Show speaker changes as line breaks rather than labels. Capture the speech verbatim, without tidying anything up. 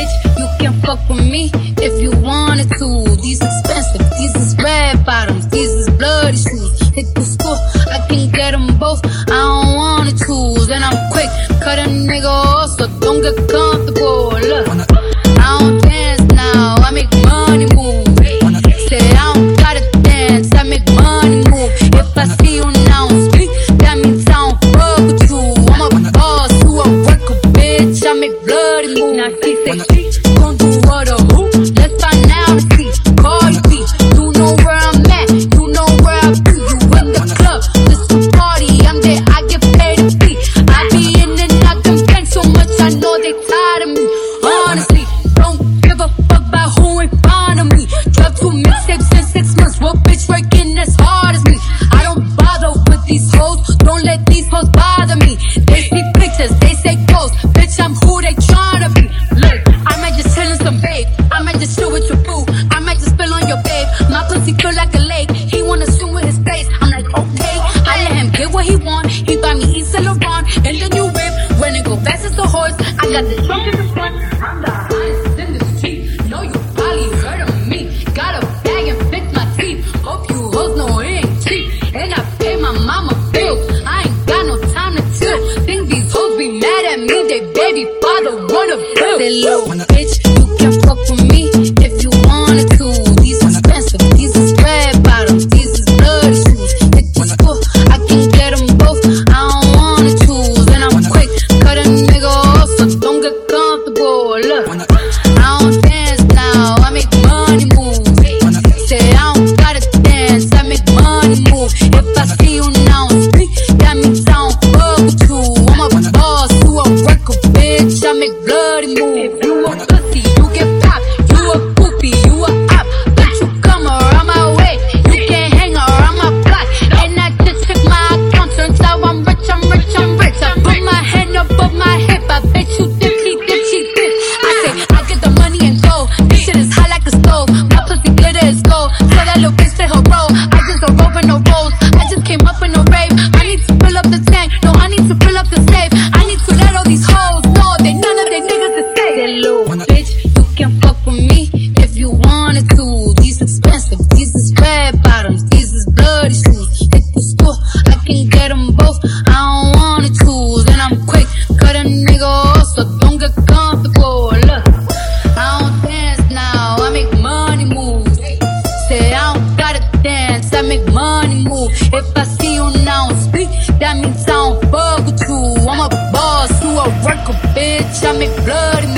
bitch, you can fuck with me if you wanted to. These expensive, these is red bottoms, these is bloody shoes. Hit the school, I can get them both, I don't wanna choose. And I'm quick, cut a nigga off, so don't get comfortable. Look, I don't dance now, I make money move. Say I don't gotta dance, I make money move. If I see you now speak, that means I don't fuck with you. I'm a boss, you a worker, bitch, I make bloody move. Now she say she gon' do what or who? Let's find out and see. Cardi B, you know where I'm at, you know where I be. You in the club, this a party, I'm there, I get paid to be. I be in and out them banks so much, I know they tired of me. Honestly, don't give a fuck about who in front of me. Drop two mixtapes in six months, what bitch working as hard as me? I don't bother with these hoes, don't let these hoes bother me. They see pictures, they say ghosts, bitch I'm who they tryna be. Look, I might just chillin' some babe, I might just chill with your boo, I might just spill on your babe. My pussy feel like a lake, he wanna swim with his face. I'm like okay, I let him get what he want. He buy me Yves Saint Laurent and the new whip. When it go fast as a horse, I got the trunk in the front. I'm the hottest in the street, know you probably heard of me. Got a bag and fix my teeth, hope you hoes know it ain't cheap. And I pay my mama bills, I ain't got no time to chill. Think these hoes be mad at me, they baby father wanna bill. Say little bitch, you can fuck with me if you wanted to. These expensive, these is red bottoms, these is bloody shoes. Hit the school, I can get them both, I don't wanna choose. And I'm quick, cut a nigga off, so don't get comfortable. Look, I don't dance now, I make money move. Say I don't gotta dance, I make money move. If I see you now speak, that means I don't fuck with you. I'm a boss, you a worker, bitch, I make bloody move. If you a pussy, you get popped, you a poopy, you a op. Don't you come around my way, you can't hang around my block. And I just check my account, turns out I'm rich, I'm rich, I'm rich. I put my hand above my hip, I bet you dipsy, dipsy, dip. I say, I get the money and go, this shit is hot like a stove. My pussy glitter is gold, tell that little bitch play her role. I just don't roll with no rolls, I just came up in a rave. I need to fill up the tank, no I need to fill up the safe. I need to let all these hoes know they none of they niggas to say. Say little bitch, you can fuck with me if you wanted to. These expensive, these is red bottoms, these is bloody shoes. Hit the school, I can get them both, I don't wanna choose. And I'm quick, cut a nigga off, so don't get comfortable. Look, I don't dance now, I make money move. Say I don't gotta dance, I make money move. If I see you now speak, that means I don't fuck with you. I'm a boss, you a worker, bitch, I make bloody moves.